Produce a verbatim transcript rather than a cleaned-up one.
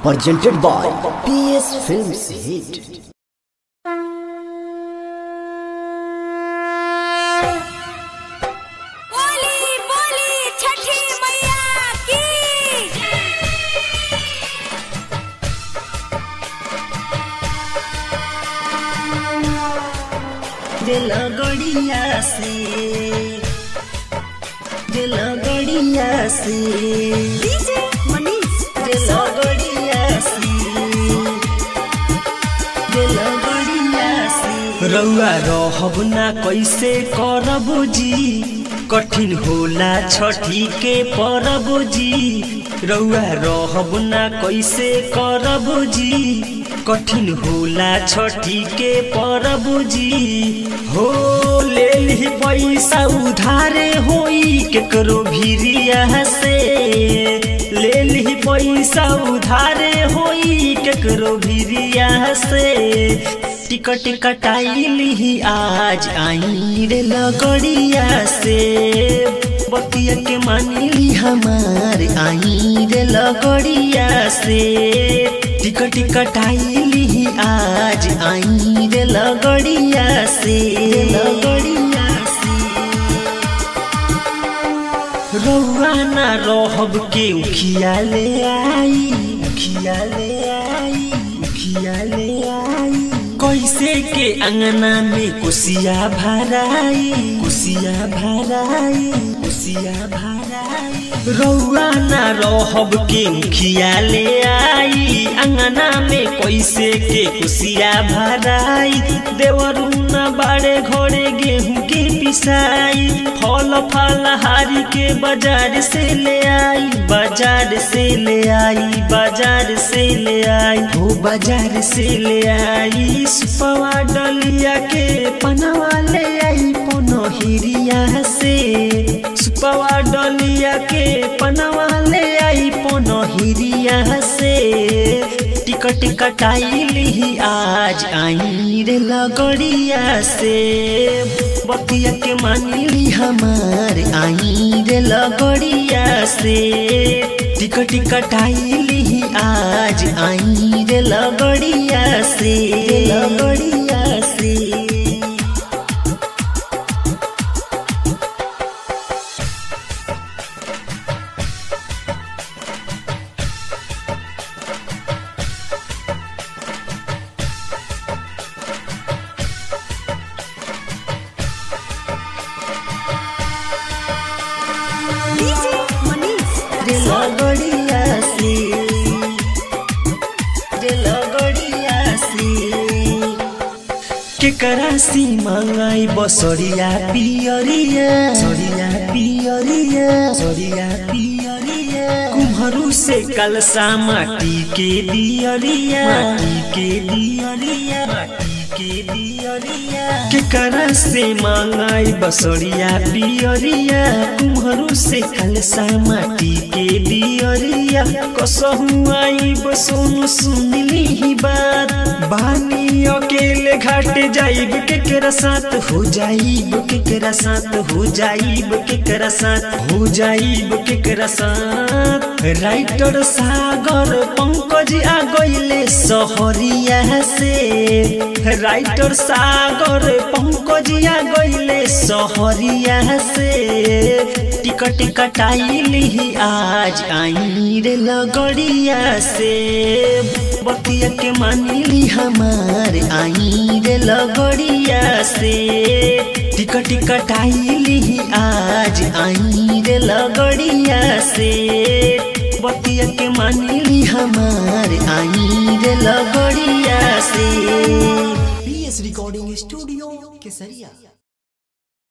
presented by P S Films Hit. दिल गड़िया से दिल गड़िया से डीजे मनीष दिल गड़िया से दिल गड़िया से रउआ रहब ना कैसे करब जी कठिन होला छठी के परब जी रउआ रहब ना कैसे करब जी कठिन होला छठी के परब जी हो ले ली पैसा उधारे होई केकरो भिरिया से ले ली पैसा उधारे होई केकरो भिरिया से टिकट कटाइली आज आई रे लगड़िया से बतिया के मानिली हमार आई रे लगड़िया से टिकट कटाइली आज आई रे लगड़िया से लगड़िया से रउआ ना रहब के उखिया ले आई उखिया ले आई उखिया ले आई कैसे के अंगना में कुसिया भराई कुसिया भराई कुसिया भराई रउआ ना रहब के मुखिया ले आई अंगना में कैसे के कुसिया भराई देवरू ना बाड़े घोड़े गेहूं के पिसाई फल फलहारी के बाजार से ले आई बाजार से ले आई बाजार से ले आई हो बाजार से ले आई सुपवा डलिया के पनवा ले आई पनहिरिया से सुपवा डलिया के पनवा ले आई पनहिरिया से टिकट कटाइली आज आई रे लगड़िया से बतिया के मानिली हमार आई रे लगड़िया से टिकट कटाइली आज आई रे लगड़िया से लगड़िया से लगड़िया से लगड़िया से केकरा सी मांगाई बसरिया पियरिया सरिया पियरिया सरिया पियरिया कुम्हरू से कलसा माटी के दियरिया माटी के दियरिया माटी के दियरिया केकरा से मांगाई बसरिया पियरिया कुम्हरू से कलसा माटी के दियरिया कसहु आई बसोनु सुनली ही बात बानी अकेले घाट जाइब केकरा साथ हो जाइब केकरा साथ हो जाइब केकरा साथ हो जाइब केकरा साथ राइटर सागर पंकज आ गइले सहरिया से राइटर सागर पंकज आ गइले सहरिया से टिकट कटाइली आज आई रे लगड़िया से बतिया के मानिली हमार आई रे लगड़िया से टिकट कटाइली आज आई रे लगड़िया से बतिया के मानिली हमार आई रे लगड़िया से P S Recording Studio, Kesaria।